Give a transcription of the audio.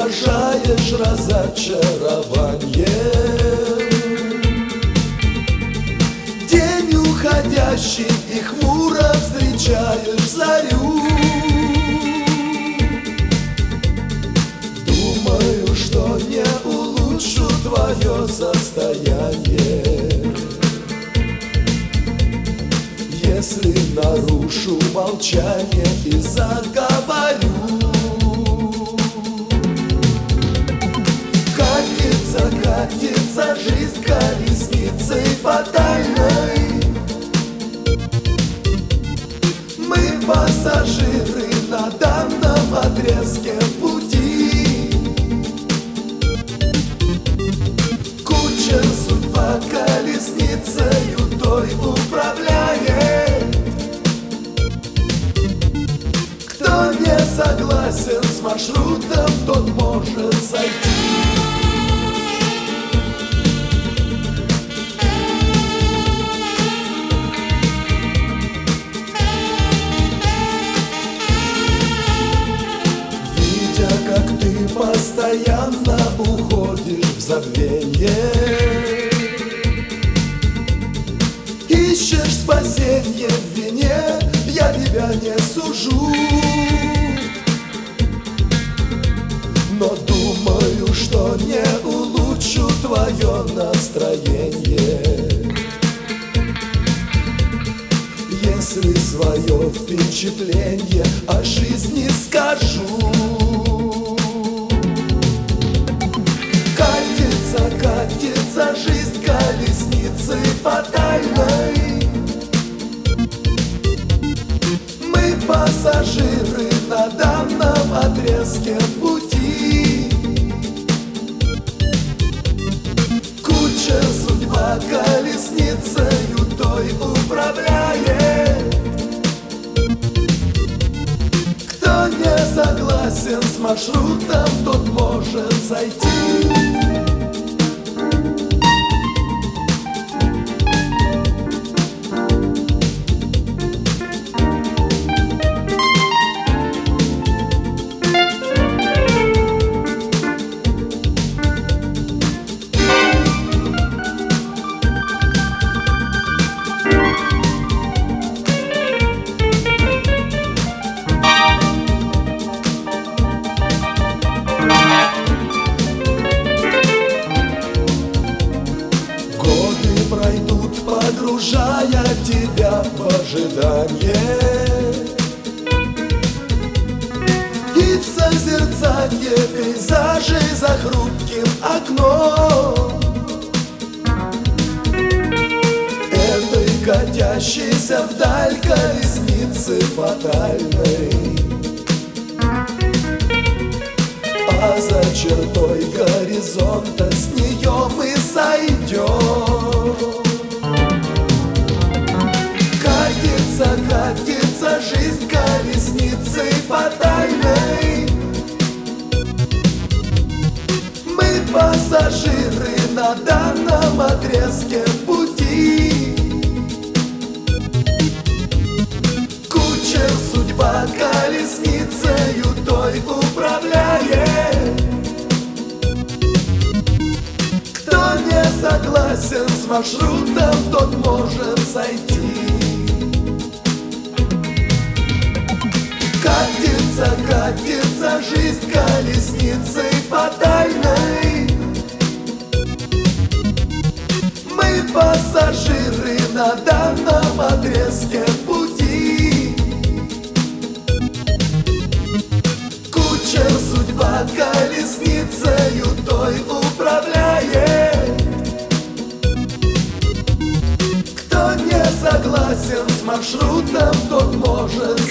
провожаешь разочарование. День уходящий и хмуро встречаешь зарю. Думаю, что не улучшу твое состояние, если нарушу молчание и заговорю. Катится жизнь колесницей фатальной. Мы пассажиры на данном отрезке пути. Кучер судьба колесницею той управляет. Кто не согласен с маршрутом, тот может сойти. Постоянно уходишь в забвение, ищешь спасенье в вине, я тебя не сужу. Но думаю, что не улучшу твое настроение, если свое впечатление о жизни скажу. Катится жизнь колесницей фатальной. Мы пассажиры на данном отрезке пути. Кучер судьба колесницею той управляет. Кто не согласен с маршрутом, тот может сойти. Пройдут, погружая тебя в ожидание и в созерцание пейзажей за хрупким окном. Этой катящейся вдаль колесницы фатальной, а за чертой горизонта с нее мы сойдем. Катится жизнь колесницей фатальной. Мы пассажиры на данном отрезке пути. Кучер судьба колесницею той управляет. Кто не согласен с маршрутом, тот может сойти. Катится жизнь колесницей фатальной. Мы пассажиры на данном отрезке пути. Кучер судьба колесницею той управляет. Кто не согласен с маршрутом, тот может